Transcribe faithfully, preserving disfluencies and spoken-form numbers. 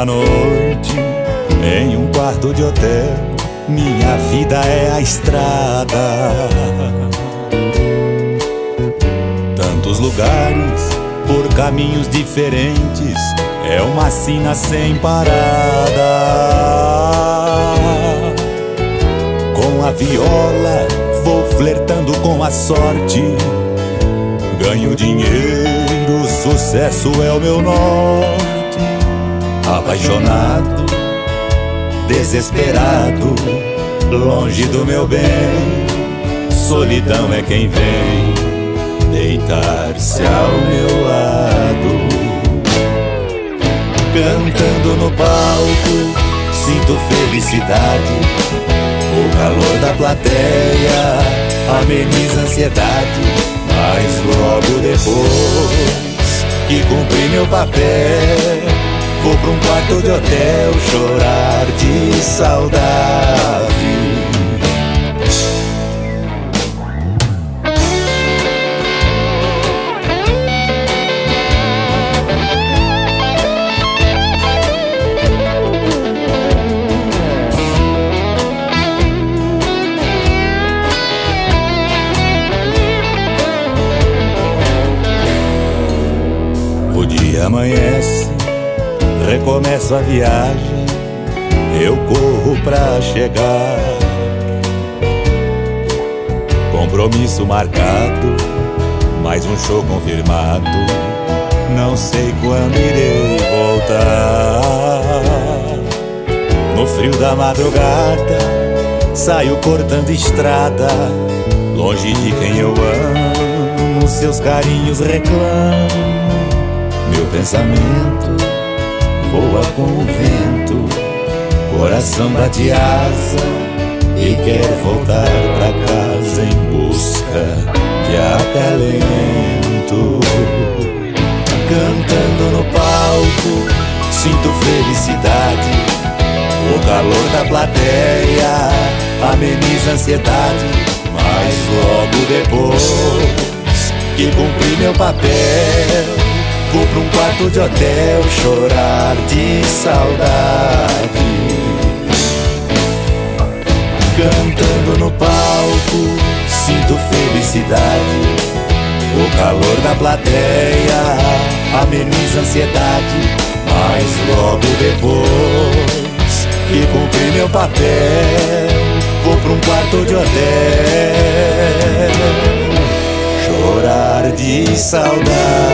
da noite, em um quarto de hotel, minha vida é a estrada. Tantos lugares, por caminhos diferentes, é uma sina sem parada. Com a viola, vou flertando com a sorte. Ganho dinheiro, sucesso é o meu norte. Apaixonado, desesperado, longe do meu bem, solidão é quem vem deitar-se ao meu lado. Cantando no palco, sinto felicidade. O calor da plateia ameniza a ansiedade. Mas logo depois que cumpri meu papel, vou pra um quarto de hotel chorar de saudade. O dia amanhece, recomeço a viagem, eu corro pra chegar. Compromisso marcado, mais um show confirmado. Não sei quando irei voltar. No frio da madrugada, saio cortando estrada. Longe de quem eu amo, seus carinhos reclamo. Meu pensamento voa com o vento, coração bate asa e quer voltar pra casa em busca de acalento. Cantando no palco, sinto felicidade. O calor da plateia ameniza a ansiedade. Mas logo depois que cumpri meu papel, vou pra um quarto de hotel chorar de saudade. Cantando no palco, sinto felicidade. O calor da plateia ameniza a ansiedade. Mas logo depois que cumpri meu papel, vou pra um quarto de hotel chorar de saudade.